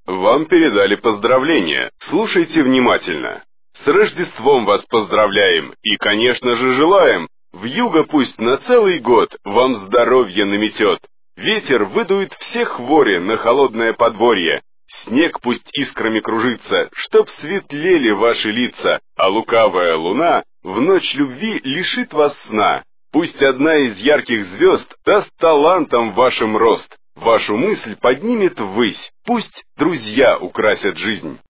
Вам передали поздравления. Слушайте внимательно. С Рождеством вас поздравляем и, конечно же, желаем. Вьюга пусть на целый год вам здоровье наметет. Ветер выдует все хвори на холодное подворье. Снег пусть искрами кружится, чтоб светлели ваши лица, а лукавая луна в ночь любви лишит вас сна. Пусть одна из ярких звезд даст талантам вашим рост, вашу мысль поднимет ввысь, пусть друзья украсят жизнь.